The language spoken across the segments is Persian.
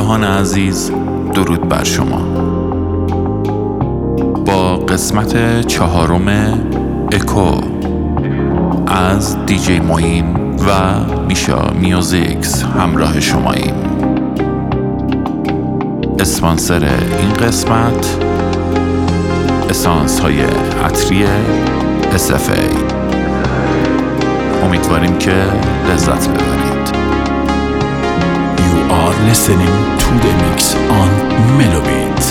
همراهان عزیز، درود بر شما. با قسمت 4 اکو از دیجی معین و میشا میوزیکس همراه شماییم. اسپانسر این قسمت اسانس های عطری SFA. امیدواریم که لذت ببرید. You are listening to the mix on Melobit.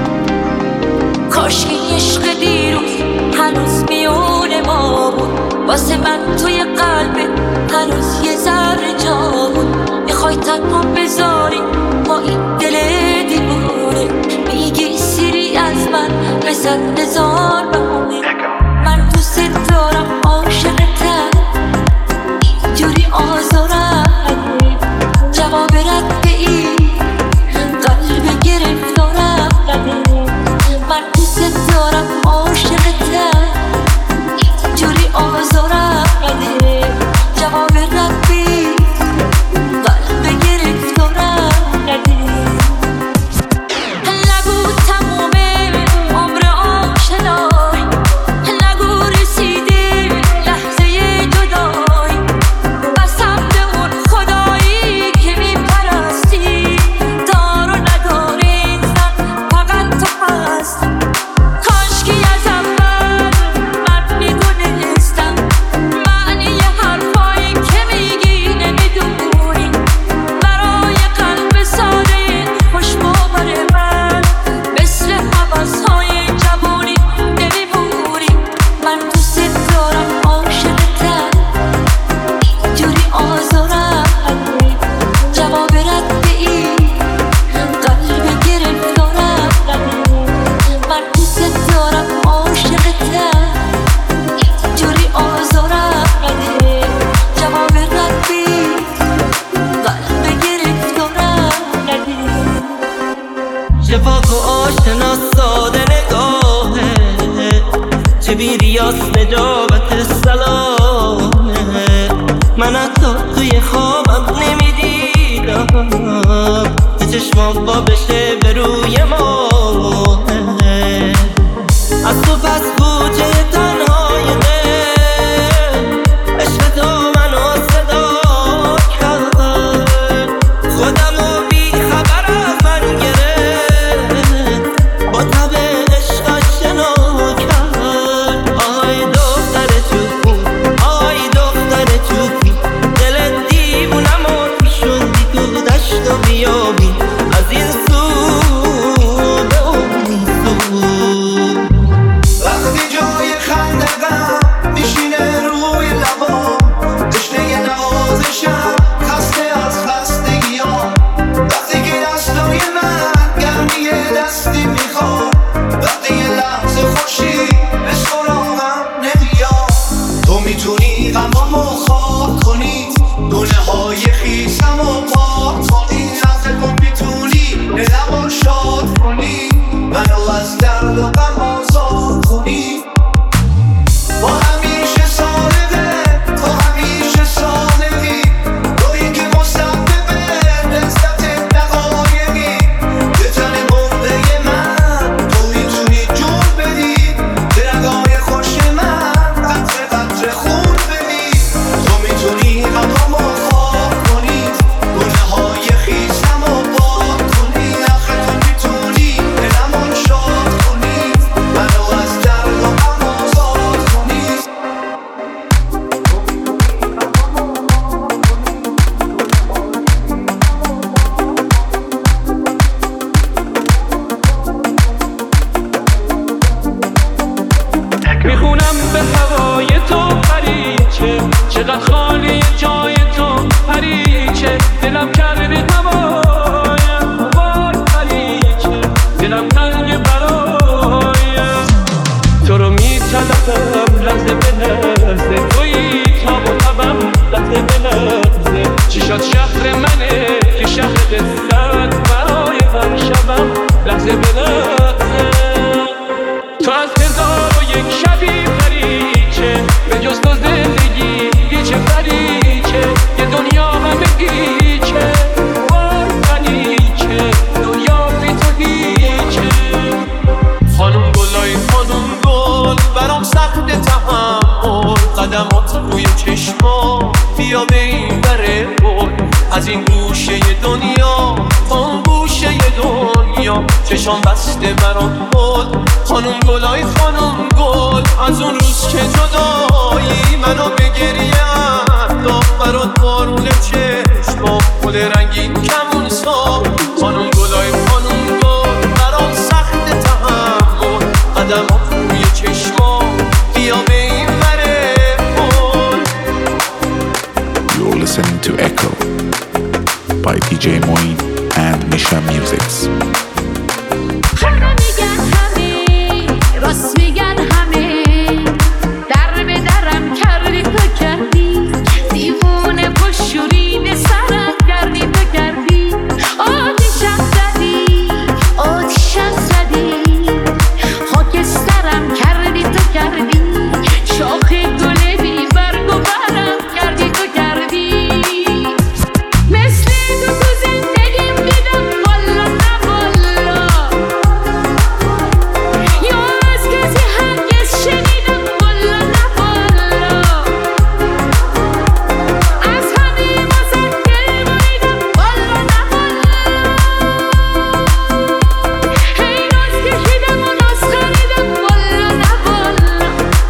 کاش این عشق دیروز هنوز میون ما بود، واسه من توی قلبت هنوز یه ذره جا بود. میخوای تنها بذاری با این دل دیوونه، میگی سیری از من بزن هزار بهونه. من دوست دارم عاشقتم، اینجوری آزارم، جواب رد به این قلب گرفتارم نده. من دوست دارم عاشقتم، اینجوری آزارم نده، جواب رد به این قلب گرفتارم نده. نگو تمومه عمر آشنایی، نگو رسیده لحظه جدایی، قسم به اون خدایی که میپرستی، دار و ندار این زن فقط تو هست. کاشکی از اول من میدونستم معنی حرفایی که میگی نمیدونی، برای قلب ساده خوشباور من مثل حوضهای جوانی نمیمونی. من دوست دارم عاشقتم، اینجوری آزارم نده، جواب رد به این قلب گرفتارم نده. من دوست دارم عاشقتم، اینجوری آزارم نده، جواب رد به این قلب گرفتارم نده. شفاف و آشنا ساده نگاهه، چه بیریاس نجابت سلامه. من حتی توی خوابم نمیدیدم که چشمام با بشه به روی ماه. از تو پس بوجه تنهای دل، عشق تو منو صدا کرد، خودمو بی خبر از من گرفت، با تب عشق آشنا کرد. آهای دختر چوبون، آهای دختر چوبی، دل دیوونمو شدی تو دشت و بیابی، از این سو به اون سو. وقتی جای خندقم میشینه روی لبام، تشنه نوازشم خسته از خستگیام. وقتی که دستای من گرمی دستی میخواد، وقتی یه لحظه خوشی به سراغم نمیاد. تو میتونی غمامو خواب کنی، دونه های خیسمو پاک کنی. نفت کن میتونی دلمو شاد کنی، منو از درد و غم آزاد کنی. با همیشه صادقه، تو همیشه صادقی، تویی که مسبب لذت دقایقی. به تن مرده من تو میتونی جون بدی، درگاه خوش من قطره قطره خون بدی. تو میتونی غمامو خواب کنی، گونه های خیسمو پاک کنی. آخه تو میتونی دلمو شاد کنی، منو از درد و غم آزاد کنی. میخونم به هوای تو پریچه، چقدر خالی جای تو پریچه. دلم کرده هوایم وای پریچه، دلم تنگ برایم. تو رو میطلبم لحظه به لحظه، تویی تاب و تبم لحظه به لحظه. چشات شهر منه که شهر قصت، برای هم شبم لحظه به لحظه. تو از 1001 شبی پریچه، به جز تو زندگی هیچ پریچه. یه دنیا همه گیچه، وای پریچه. قدمات روی چشما بیا به این بره بود از این گوشه دنیا تا اون گوشه دنیا چشام بسته برات بود خانم گلای خانم گل از اون روز که جدایی منو به گریه انداخت برات بارون چشما گل رنگین کمون سا خانم گلای خانم گل برات سخت تحمل قدمات روی چشما بیا به این بره بود. You're listening to Echo by DJ Moeen and Misha Musics. میگن همه راست میگن همه در به درم کردی تو کردی دیوونه و شورین سرم کردی تو کردی آتیشم زدی خاکسترم کردی تو کردی شاخ گل بی برگ و برم کردی تو کردی مثل تو زندگیم دیدم والا نه والا یا از کسی هرگز شنیدم والا نه والا از همه واسه دل بریدم والا نه والا هی ناز کشیدم و ناز خریدم والا نه والا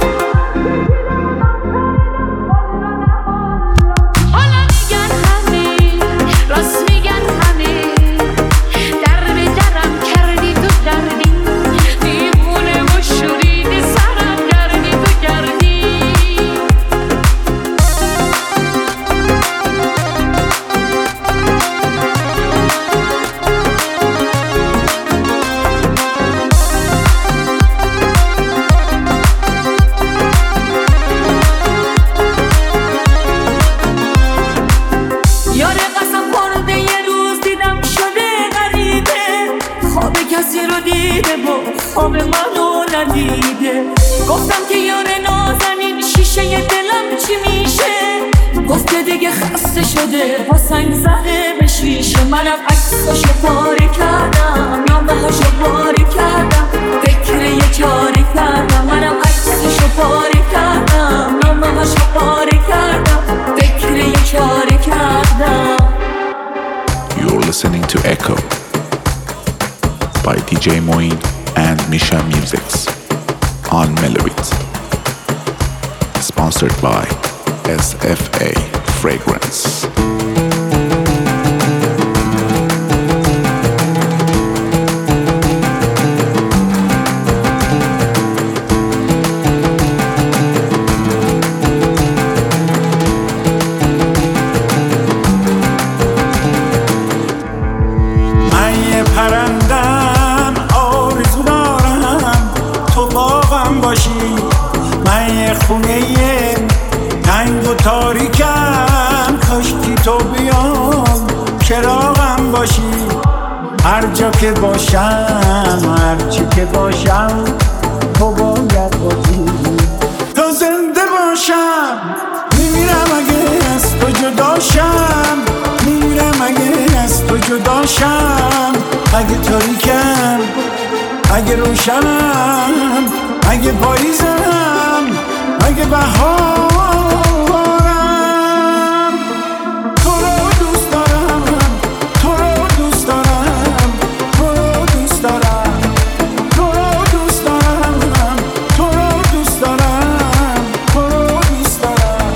حالا میگن همه راست میگن همه در به درم کردی تو کردی دیوونه و شورین سرم کردی تو کردی یاره قسم خورده یه روز دیدم شده غریبه خواب کسی رو دیده و خواب منو ندیده گفتم که یاره نازنین شیشه دلم چی میشه گفته دیگه خسته شده با سنگ زده به شیشه منم عکساشو پاره کردم نامه‌هاشو پاره کردم فکر یه چاره کردم منم عکساشو پاره کردم نامه‌هاشو پاره کردم فکر یه چاره کردم. You're listening to Echo by DJ Moeen and Misha Musics on Melobit. Sponsored by SFA Fragrance. من یه پرندم آرزو دارم تو باغم باشی من یه خونه تنگ و تاریکم کاشکی تو بیام چراغم باشی هر جا که باشم هر چی که باشم تو باید باشی تا زنده باشم میمیرم اگه از تو جداشم میمیرم اگه از تو جداشم اگه تاریکم اگه روشنم اگه پاییزم اگه بهارم تو رو دوست دارم تو رو دوست دارم تو رو دوست دارم تو رو دوست دارم تو رو دوست دارم تو رو دوست دارم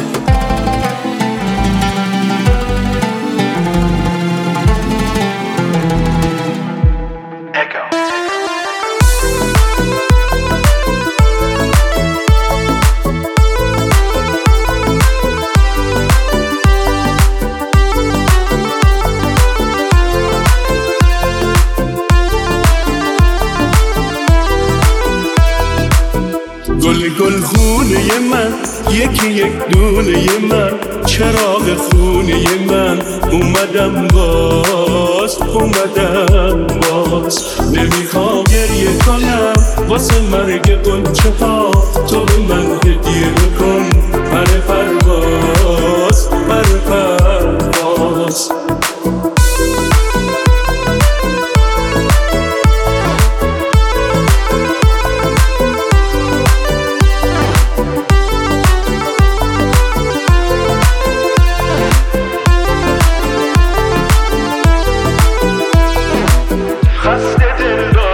گل خونه من یکی یک دونه من چراغ خونه من اومدم باز نمیخوام گریه کنم واسه مرگ قنچه ها تو به من هدیه بکن پر پرواز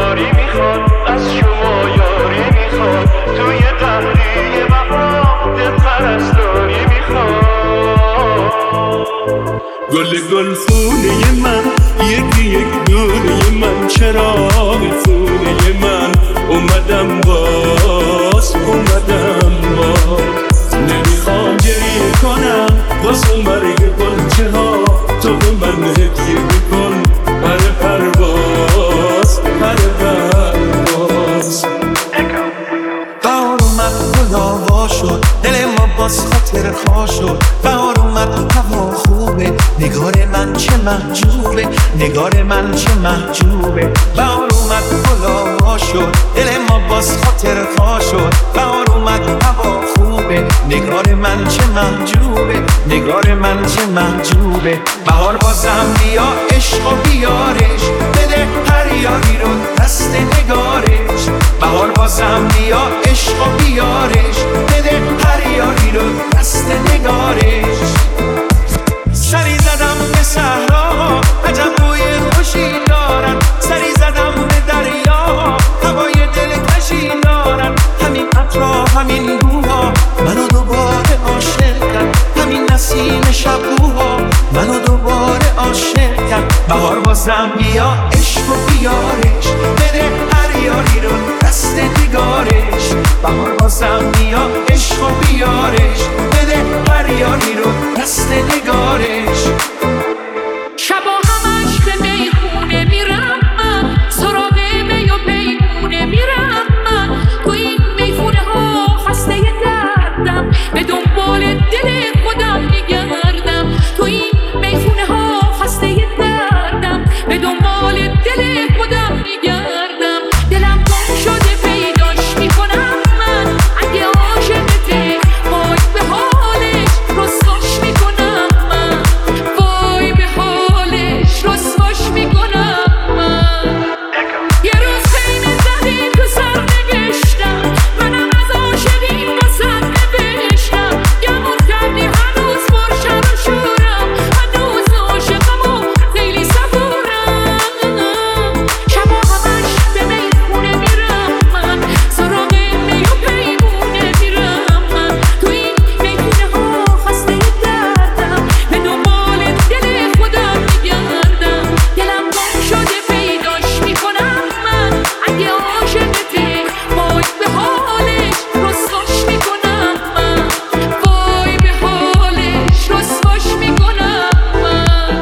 یاری میخواد از شما یاری میخواد توی قهریه بهار پرستاری میخواد گل خونه من یکی یک دونه من چراغ خونه من اومدم باز نمیخوام گریه کنم واسه مرگ گلچه ها تو به من هدیه بکن پرواز بهار اومد گل شد دل ما باز خاطر خواه شد بهار اومد هوا خوبه نگار من چه محجوبه نگار من چه محجوبه بهار اومد گل شد دل ما باز خاطر خواه شد بهار اومد هوا خوبه نگار من چه محجوبه نگار من چه محجوبه بهار بازم بیا عشق و بیارش بده هر یاری رو دست نگارش بهار بازم بیا عشق و بیارش بده هر یاری رو دست نگارش سری زدم به صحرا عجب بوی خوشی دارن سری زدم به دریا هوای دلکشی دارن همین عطرها همین بوها منو دوباره عاشق کرد همین نسیم شبوها منو دوباره عاشق کرد بهار بازم بیا عشق و بیارش بده هر یاری رو دست نگارش بهار بازم بیا عشق و بیارش بده هر یاری رو دست نگارش شبا همش به میخونه میرم من سراغ می و پیمونه میرم من تو این میخونه ها خسته دردم به دنبال دل خودم میگردم تو این میخونه ها خسته دردم به دنبال دل خودم میگردم دلم گم شده پیداش میکنم من اگه عاشقته وای به حالش رسواش میکنم من وای به حالش رسواش میکنم من یه روز خیلی زدی تو سر نوشتم منم از عاشقی واسه نوشتم گمون کردی هنوز برشن و شورم هنوز عاشقم و خیلی صبورم شبا همش به میخونه میرم من سراغ می و پیمونه میرم من تو این میخونه ها خسته دردم به دنبال دل خودم میگردم دلم گم شده پیداش میکنم من اگه عاشقته وای به حالش رسواش میکنم من وای به حالش رسواش میکنم من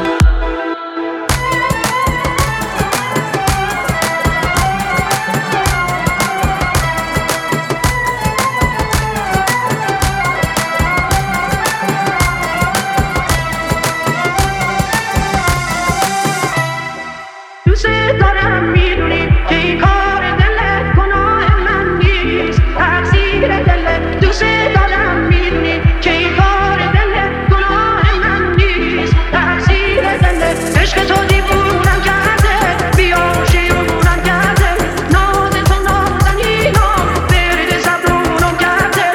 دوست دارم میدونی که این کار دلت گناه من نیست تقصیر دلت دوست دارم میدونی که این کار دلت گناه من نیست تقصیر دلت عشق تو دیوونم کرده بیاشیونم کرده ناز تو نازنی ها برد زبونم کرده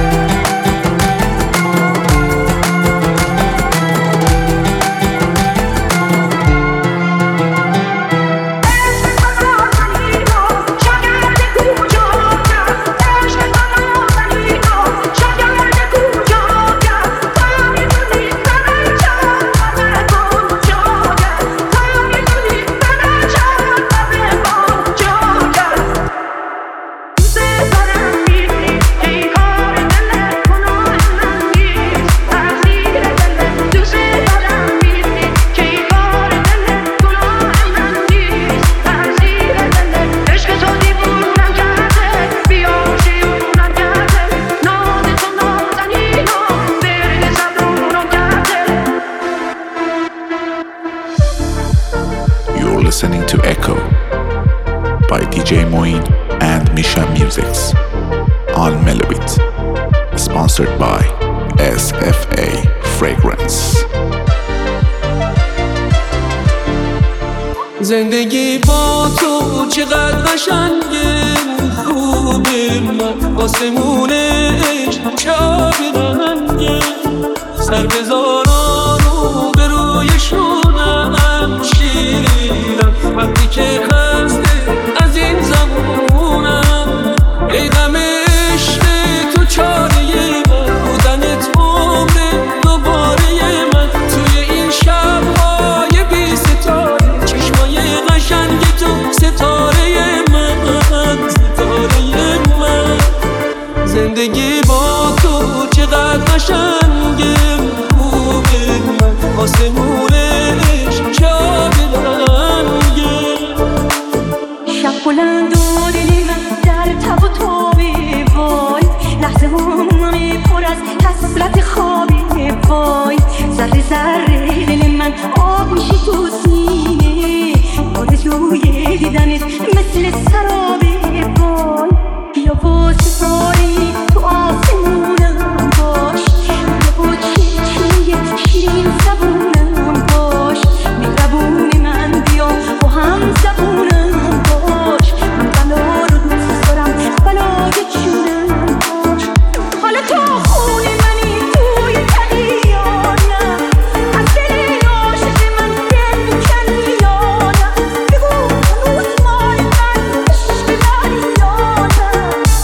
You're listening to Echo by DJ Moeen and Misha Musics on Melobit, sponsored by SFA Fragrance. زندگی با تو چقدر قشنگه خوبه من آسمونش چه آبی رنگه سر بذاران رو به روی شونم شیرم وقتی که خسته از بلند و دل من در تب و تابی وای لحظه همه پر از حسرت خوابی وای ذره ذره دل من آب میشه تو سینه آرزوی دیدنت مثل سرابی وای بیا با ستاره تو آسمونم باش بیا با چشمه شیرین زبونم باش مهربون من بیا با هم زبونم باش من بلا رو دوست دارم بلای جونم باش حالا تو خون منی توی تنی یا نه از دل عاشق من دل میکنی یا نه بگو هنوز مال من عشق داری یا نه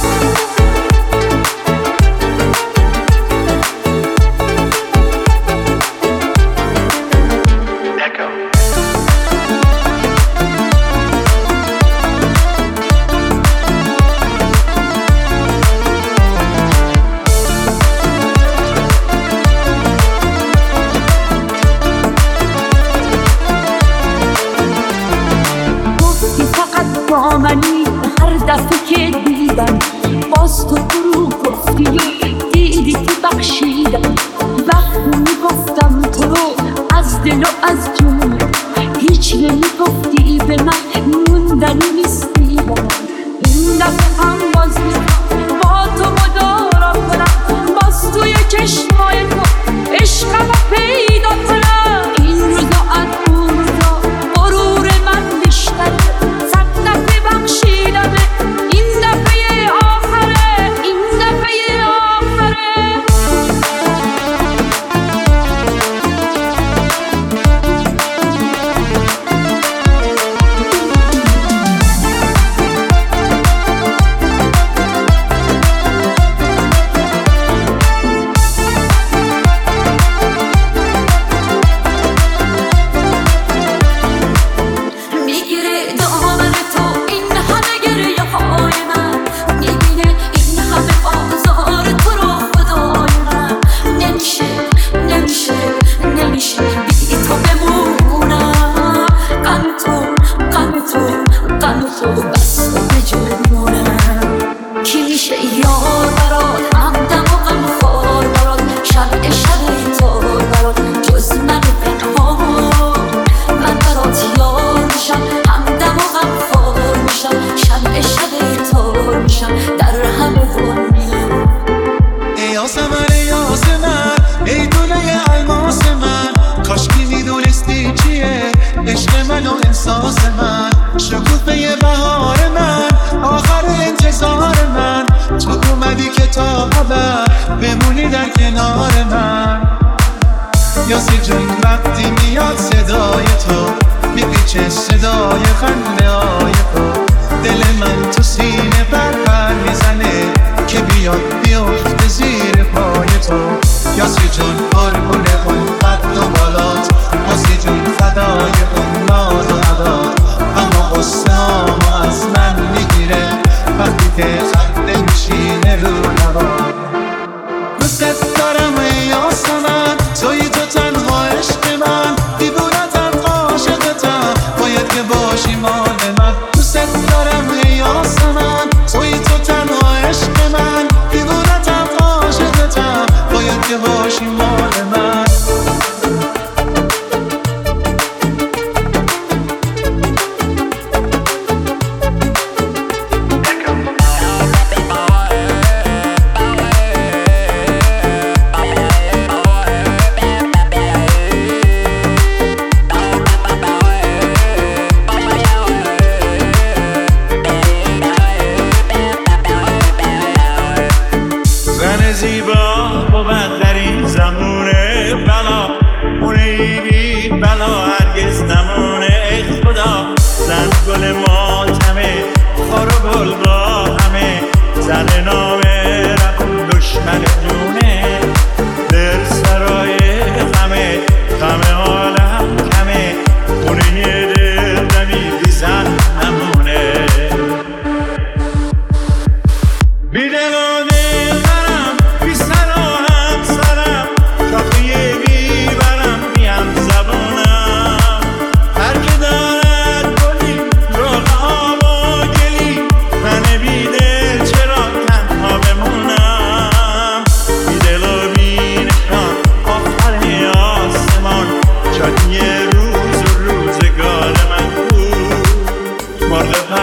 گفتی فقط با منی هر دفعه که دیدم باز تو برو گفتی و دیدی که بخشیدم وقتی میگفتم تو رو از دل و از جون هیچ نمیگفتی به من موندنی نیستی با من این دفعه هم باز میخوام با تو مدارا کنم باز توی چشمای تو عشقم رو پیدا کنم این روزا از اون روزا غرور من بیشتره صد دفعه بخشیدمه این دفعه آخره این دفعه آخره میگیره دامن تو این همه گریه های من میبینه این همه آزار تو رو خدای من نمیشه نمیشه نمیشه بی تو بمونم غم تو بس به جنونم کی میشه یار برات همدم و غمخوار برات شب تو برات جز من پنهان من برات یار میشم همدم و غمخوار میشم شب تو میشم در همه دنیا ای یاسمن ای یاسمن ای دوله الماس من کاش میدونستی چیه عشق من و احساس من شکوفه بهار من آخر انتظار من تو اومدی که تا ابد بمونی در کنار من یاسی جون وقتی میاد صدای تو میپیچه صدای خنده های تو دل من تو سینه پر میزنه که بیاد بیفته زیر پای تو یاسی جون قربون اون قد و بالات یاسی جون فدای اون ناز و عداد اما غصه هامو از من میگیره وقتی که خنده میشینه رو لبا دوست دارم ای یاسمن توی تو تنها عشق من دیوونتم عاشقتم باید که باشی مال من دوست دارم ای یاسمن توی تو تنها عشق من دیوونتم عاشقتم باید که باشی مال من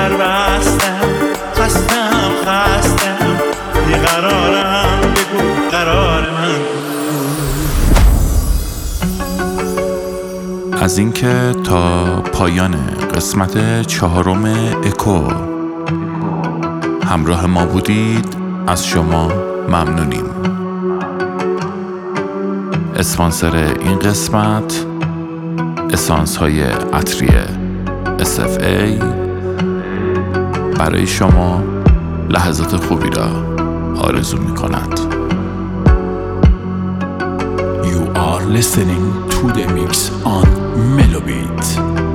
در بستم، خستم بیقرارم، بگو قرار من. از اینکه تا پایان قسمت 4 اکو همراه ما بودید از شما ممنونیم. اسپانسر این قسمت اسانس های عطری SFA برای شما لحظات خوبی را آرزو می کند. You are listening to the mix on Melobit.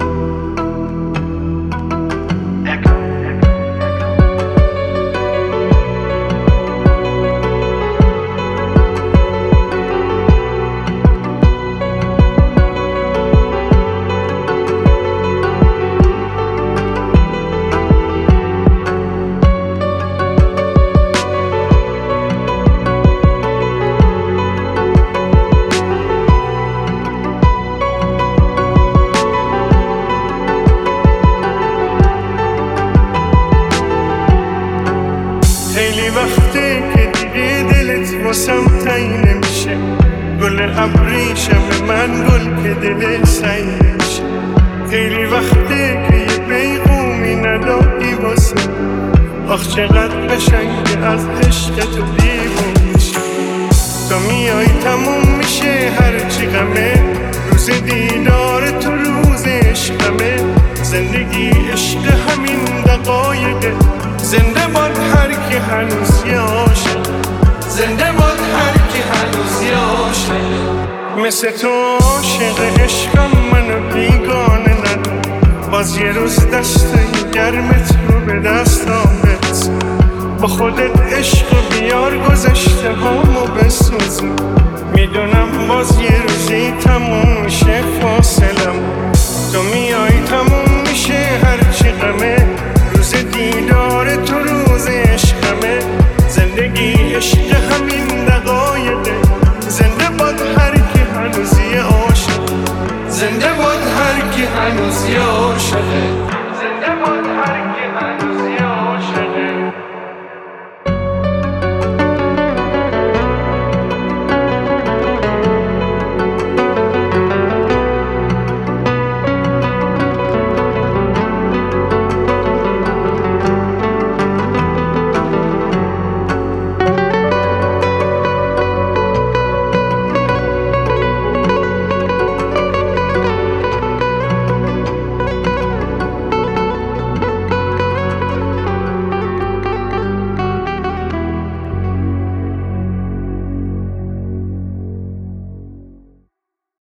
خیلی وقته که دیگه دلت واسم تایی نمیشه، گل ابریشم من گل که دل سعی نمیشه. خیلی وقته که یه پیغومی نداری واسه، آخ چقدر قشنگه از عشقت و دیوون میشه. تا میای تموم میشه هرچی غمه، روز دیدار تو روز عشقمه. زندگی عشق همین دقایقه، زنده باد هر کی هنوز یه عاشق، زنده باد هر کی هنوز یه عاشق. مثل تو عاشق عشقم منو بیگانه ندار، باز یه روز دستای گرمت رو به دستام برس. با خودت عشق بیار گذشته هامو بسوزم، میدونم باز یه روزی تموم میشه فاصلم. تو میای تموم میشه هر